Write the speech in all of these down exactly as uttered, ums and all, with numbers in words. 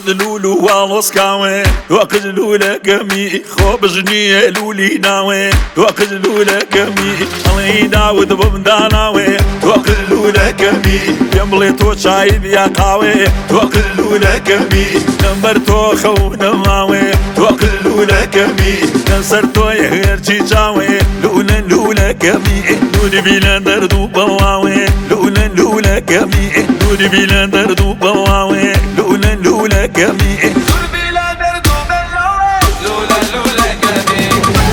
توقد لولو والوسكاوي توقد لولا قمي خوب جنيه لولي ناوي توقد لولا قمي الله داود بمداناوي توقد لولا قمي يملي تو شايب يا قاوي توقد لولا قمي نمبر تو خو نماوي توقد لولا قمي نصر تو يهير جاوي لولا لولا قمي نودي بلا دردو بواوي لولا لولا قمي نودي بلا دردو بواوي لولا لولا قمي نودي بلا دردو بواوي لولا لولا قمي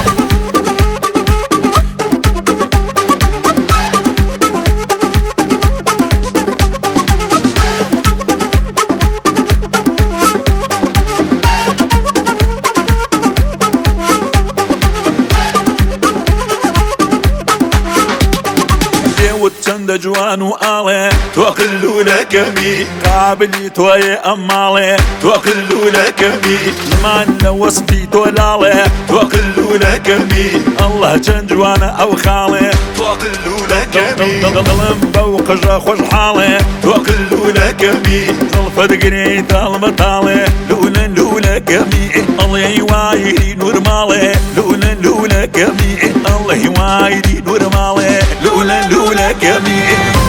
وتشند جوان وآله توقلوا لكمي قابلي توي أمالي توقلوا لكمي من وصفي تولالي توقلوا لكمي الله جن جوان أو خالي توقلوا لكمي ظلم فوق خوش حالي توقلوا لكمي ظلفة قريت المطالي لولا لولا كمي الله يوايدي نور مالي لولا لولا كمي الله يوايدي نور مالي لولا لولا كمي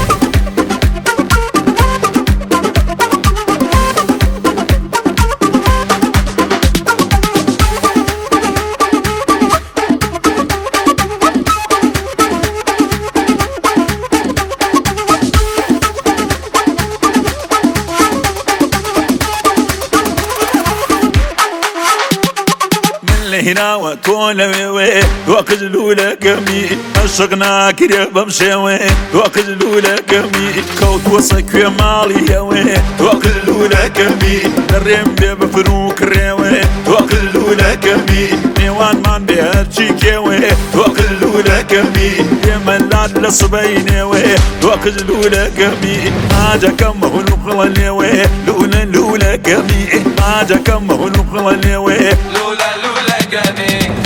هنا وتونا وي وقد لولا قمي عشقنا كده بمشاوي وقد لولا قمي كوت وصك يا مالي وي وقد لولا قمي الريم بفروك ريوي وقد لولا قمي نيوان مان بهالشيك وي وقد لولا قمي يا ملاد لصبيني وي وقد لولا قمي ما جا كم هو الخلل وي لولا لولا قمي ما جا كم هو الخلل وي لولا لولا قمي